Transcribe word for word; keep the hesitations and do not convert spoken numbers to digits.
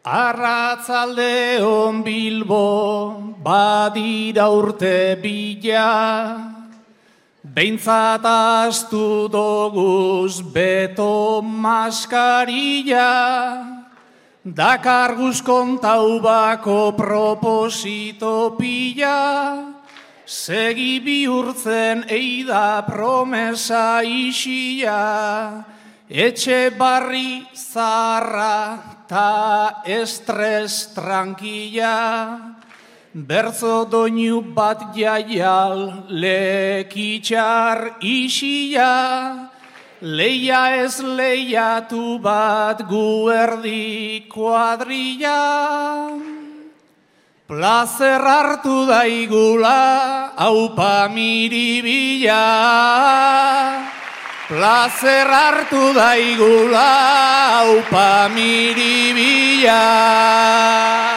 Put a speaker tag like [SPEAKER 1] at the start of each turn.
[SPEAKER 1] Arratzaldeon Bilbo badira urte bila, behintzat astu doguz beto maskarilla, dakarguz kontau bako proposito pila, segi bihurtzen eida promesa isila, etxe barri zarra ta estres tranquila, berzo doinu bat jaial lekitxar isila, leia ez leiatu bat guerdi kuadrilla, plazer hartu daigula aupa miribila, plazer hartu daigula aupa miribila.